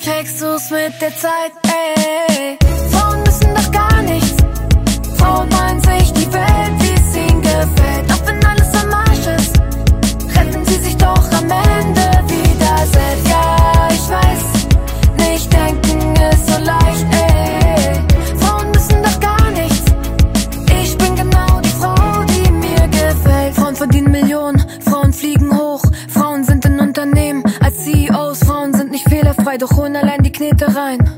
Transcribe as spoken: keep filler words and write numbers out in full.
checkst du's mit der Zeit, ey. Frauen müssen doch gar nichts. Frauen meinen sich die Welt, wie es ihnen gefällt. Auch wenn alles am Arsch ist, retten sie sich doch am Ende wieder selbst. Ja, ich weiß, nicht denken ist so leicht, ey. Frauen müssen doch gar nichts. Ich bin genau die Frau, die mir gefällt. Frauen verdienen Millionen, Frauen fliegen hoch. Frauen sind in Unternehmen als C E Os. Frauen sind nicht fehlerfrei, doch holen allein die Knete rein.